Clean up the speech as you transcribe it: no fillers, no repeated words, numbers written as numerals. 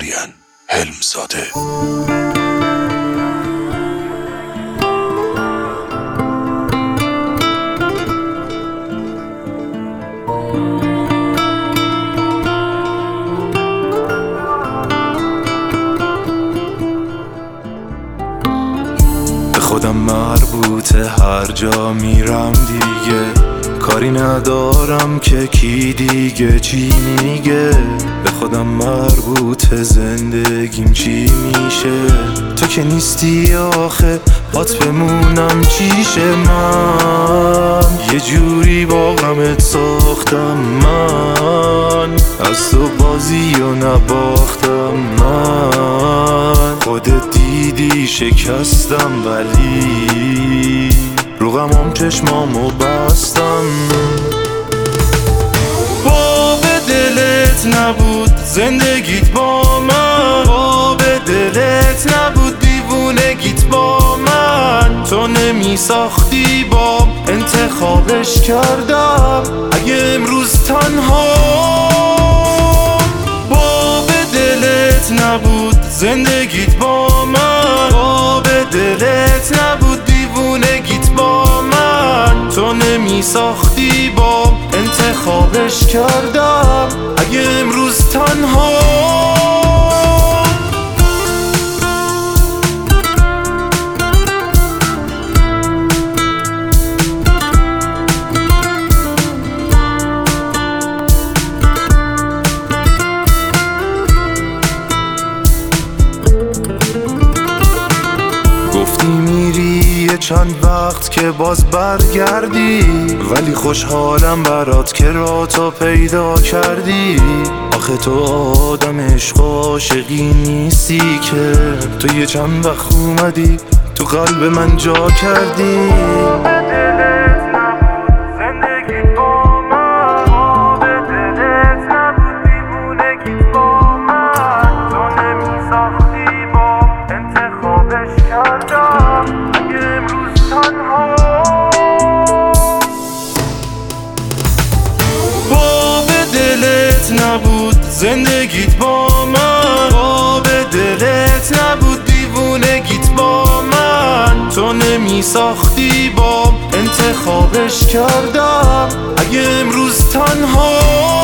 آرین حلمزاده. به خودم مربوطه، هر جا میرم دیگه کاری ندارم که کی دیگه چی میگه. به خودم مربوطه زندگیم چی میشه، تو که نیستی آخه بات بمونم چیشه. من یه جوری با غمت ساختم، من از تو بازی و نباختم. من خودت دیدی شکستم، ولی رو غمام چشمامو بستم. با به دلت نبود زندگیت با من، با به دلت نبود دیوونگیت با من. تو نمی ساختی بام، انتخابش کردم. اگه امروز تنها با به دلت نبود زندگیت با من، با به دلت نبود دیوونگیت با من. تو نمی ساختی بام، انتخابش کردم. اگه امروز تنها گفتی میری یه چند وقت که باز برگردی، ولی خوشحالم برات که راتو پیدا کردی. آخه تو آدم عشق و عاشقی نیستی که، تو یه چند وقت اومدی تو قلب من جا کردی. نبود زندگیت با من، با به دلت نبود دیوونگیت با من. تو نمی ساختی بام، انتخابش کردم. اگه امروز تنها